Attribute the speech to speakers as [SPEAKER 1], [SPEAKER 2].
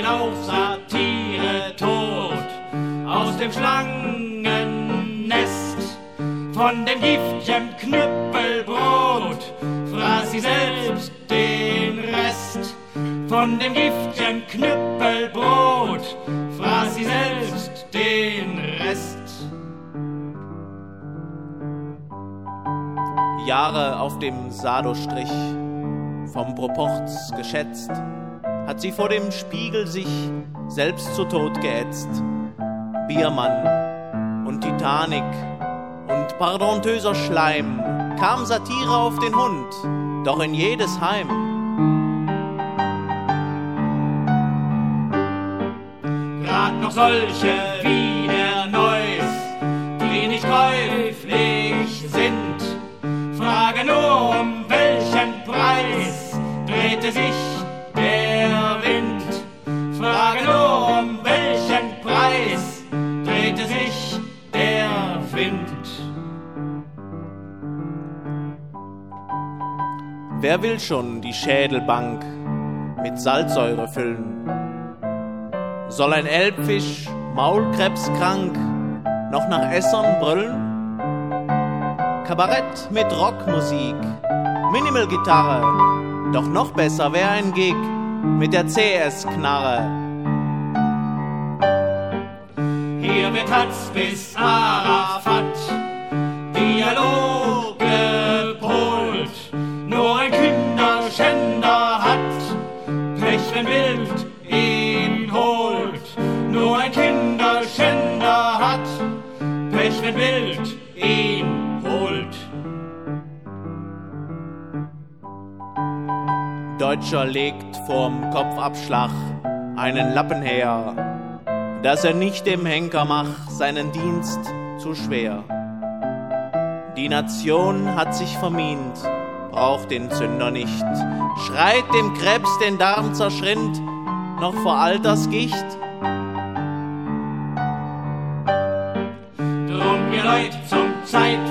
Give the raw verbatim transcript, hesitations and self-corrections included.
[SPEAKER 1] auf Satire tot, aus dem Schlangennest, von dem Giftchen Knüppelbrot, fraß sie selbst den Rest. Von dem Giftchen Knüppelbrot, fraß sie selbst den Rest.
[SPEAKER 2] Jahre auf dem Sado-Strich, vom Proporz geschätzt, hat sie vor dem Spiegel sich selbst zu Tod geätzt. Biermann und Titanic und pardontöser Schleim, kam Satire auf den Hund, doch in jedes Heim.
[SPEAKER 1] Grad noch solche wie der Neuss, die nicht käuflich sind, frage nur, um welchen Preis drehte sich der Wind. Frage nur, um welchen Preis drehte sich der Wind.
[SPEAKER 2] Wer will schon die Schädelbank mit Salzsäure füllen? Soll ein Elbfisch, maulkrebskrank, noch nach Essern brüllen? Kabarett mit Rockmusik, Minimalgitarre, doch noch besser wär ein Gig mit der C S-Knarre.
[SPEAKER 1] Hier wird Hatz bis Arafat Dialog gepolt, nur ein Kinderschänder hat Pech, wenn Wild ihn holt. Nur ein Kinderschänder hat Pech, wenn Wild ihn holt.
[SPEAKER 2] Deutscher legt vorm Kopfabschlag einen Lappen her, dass er nicht dem Henker macht seinen Dienst zu schwer. Die Nation hat sich vermint, braucht den Zünder nicht, schreit dem Krebs den Darm zerschrinnt, noch vor Altersgicht.
[SPEAKER 1] Drum, ihr Leut, zum Zeit